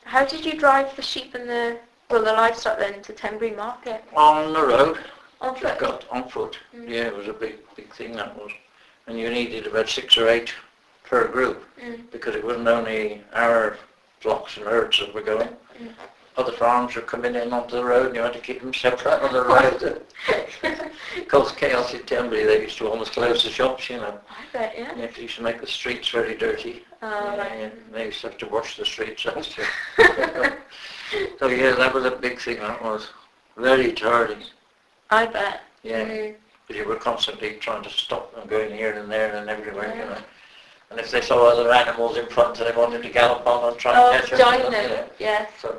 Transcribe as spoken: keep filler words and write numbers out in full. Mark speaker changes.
Speaker 1: How did you drive the sheep and the, well, the livestock then to Tenbury Market?
Speaker 2: On the road.
Speaker 1: On foot?
Speaker 2: Got on foot.
Speaker 1: Mm.
Speaker 2: Yeah, it was a big, big thing that was. And you needed about six or eight per group,
Speaker 1: Mm.
Speaker 2: because it wasn't only our flocks and herds that were going.
Speaker 1: Mm.
Speaker 2: Other farms were coming in onto the road and you had to keep them separate on the road. It caused chaos in Tenbury. They used to almost close the shops, you know.
Speaker 1: I bet, yeah.
Speaker 2: Yeah, it used to make the streets very dirty.
Speaker 1: Oh,
Speaker 2: yeah,
Speaker 1: right.
Speaker 2: yeah. They used to have to wash the streets after. So yeah, that was a big thing, that was. Very tiring.
Speaker 1: I bet.
Speaker 2: Yeah.
Speaker 1: Mm.
Speaker 2: Because you were constantly trying to stop them going here and there and everywhere, you know. And if they saw other animals in front, they wanted to gallop on and try
Speaker 1: Oh,
Speaker 2: and catch up.
Speaker 1: join
Speaker 2: You
Speaker 1: them,
Speaker 2: know.
Speaker 1: yes.
Speaker 2: So